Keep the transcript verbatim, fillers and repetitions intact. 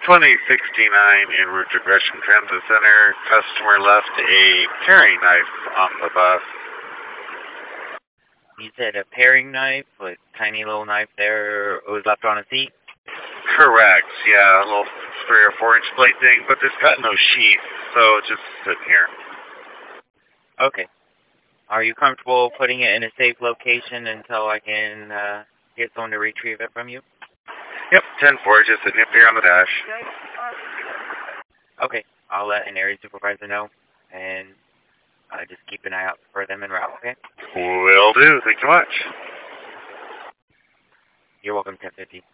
twenty sixty-nine in Route to Gresham Transit Center. Customer left a paring knife on the bus. You said a paring knife, like tiny little knife there, it was left on a seat? Correct, yeah, a little three or four inch blade thing, but it's got no sheath, so it's just sitting here. Okay. Are you comfortable putting it in a safe location until I can uh, get someone to retrieve it from you? Yep, ten four, just sitting up here on the dash. Okay, I'll let an area supervisor know, and uh, just keep an eye out for them en route, okay? Will do, thank you much. You're welcome, ten fifty.